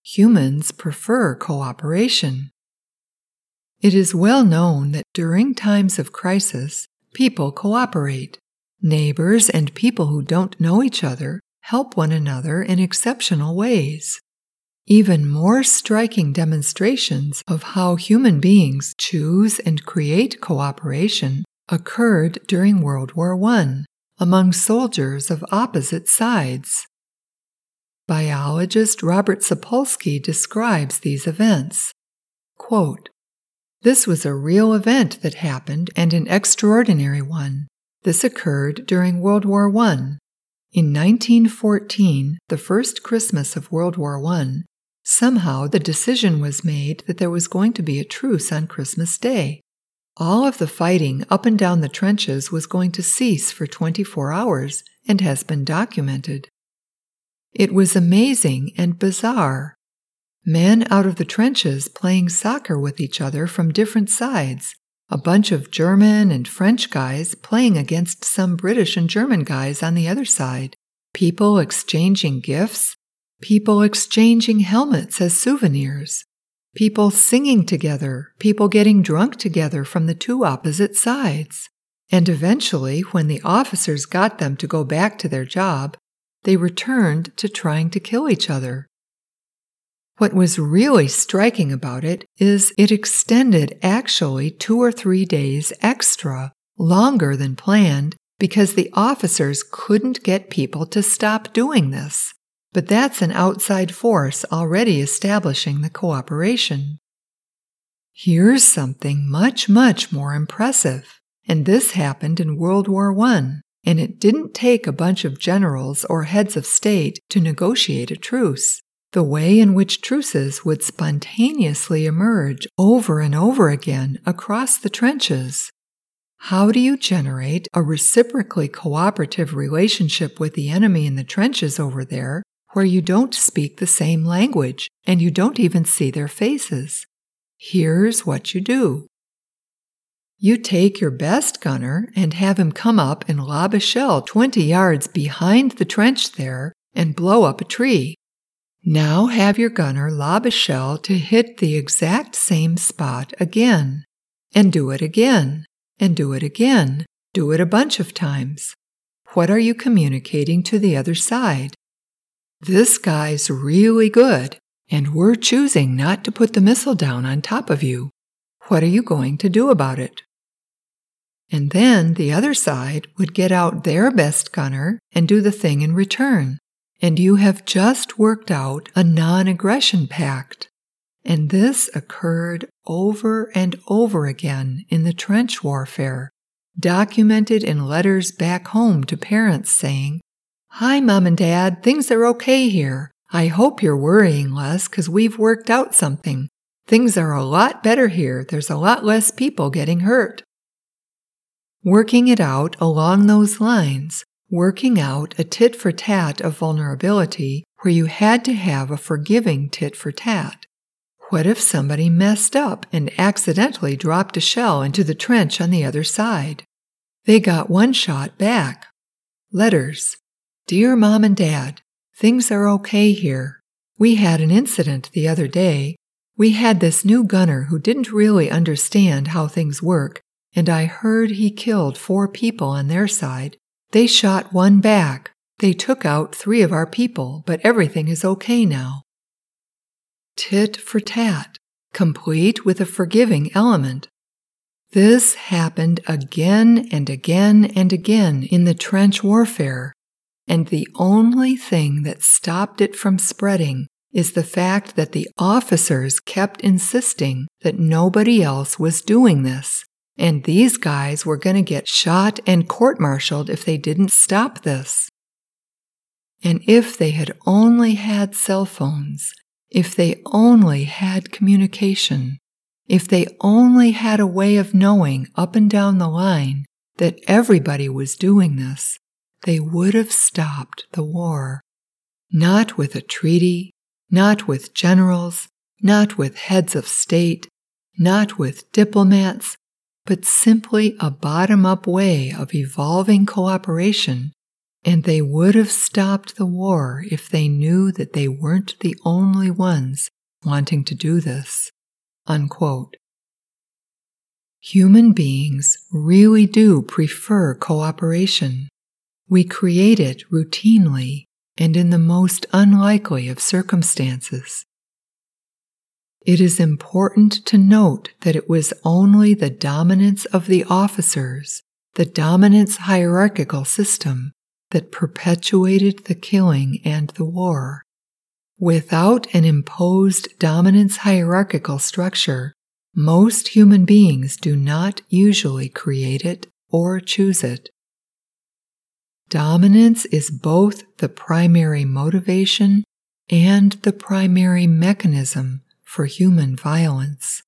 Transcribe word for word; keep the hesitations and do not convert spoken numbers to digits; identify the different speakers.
Speaker 1: Humans prefer cooperation. It is well known that during times of crisis, people cooperate. Neighbors and people who don't know each other help one another in exceptional ways. Even more striking demonstrations of how human beings choose and create cooperation occurred during World War One among soldiers of opposite sides. Biologist Robert Sapolsky describes these events. Quote, "This was a real event that happened and an extraordinary one. This occurred during World War One. In nineteen fourteen, the first Christmas of World War One, somehow the decision was made that there was going to be a truce on Christmas Day. All of the fighting up and down the trenches was going to cease for twenty-four hours and has been documented. It was amazing and bizarre. Men out of the trenches playing soccer with each other from different sides, a bunch of German and French guys playing against some British and German guys on the other side, people exchanging gifts, people exchanging helmets as souvenirs, people singing together, people getting drunk together from the two opposite sides. And eventually, when the officers got them to go back to their job, they returned to trying to kill each other. What was really striking about it is it extended actually two or three days extra, longer than planned, because the officers couldn't get people to stop doing this. But that's an outside force already establishing the cooperation. Here's something much, much more impressive, and this happened in World War One, and it didn't take a bunch of generals or heads of state to negotiate a truce. The way in which truces would spontaneously emerge over and over again across the trenches. How do you generate a reciprocally cooperative relationship with the enemy in the trenches over there where you don't speak the same language and you don't even see their faces? Here's what you do. You take your best gunner and have him come up and lob a shell twenty yards behind the trench there and blow up a tree. Now have your gunner lob a shell to hit the exact same spot again, and do it again, and do it again. Do it a bunch of times. What are you communicating to the other side? This guy's really good, and we're choosing not to put the missile down on top of you. What are you going to do about it? And then the other side would get out their best gunner and do the thing in return. And you have just worked out a non-aggression pact. And this occurred over and over again in the trench warfare, documented in letters back home to parents saying, "Hi, Mom and Dad, things are okay here. I hope you're worrying less because we've worked out something. Things are a lot better here. There's a lot less people getting hurt." Working it out along those lines, working out a tit-for-tat of vulnerability where you had to have a forgiving tit-for-tat. What if somebody messed up and accidentally dropped a shell into the trench on the other side? They got one shot back. Letters. "Dear Mom and Dad, things are okay here. We had an incident the other day. We had this new gunner who didn't really understand how things work, and I heard he killed four people on their side. They shot one back. They took out three of our people, but everything is okay now." Tit for tat, complete with a forgiving element. This happened again and again and again in the trench warfare, and the only thing that stopped it from spreading is the fact that the officers kept insisting that nobody else was doing this. And these guys were going to get shot and court-martialed if they didn't stop this. And if they had only had cell phones, if they only had communication, if they only had a way of knowing up and down the line that everybody was doing this, they would have stopped the war. Not with a treaty, not with generals, not with heads of state, not with diplomats, but simply a bottom-up way of evolving cooperation and they would have stopped the war if they knew that they weren't the only ones wanting to do this." Unquote. Human beings really do prefer cooperation. We create it routinely and in the most unlikely of circumstances. It is important to note that it was only the dominance of the officers, the dominance hierarchical system, that perpetuated the killing and the war. Without an imposed dominance hierarchical structure, most human beings do not usually create it or choose it. Dominance is both the primary motivation and the primary mechanism for human violence.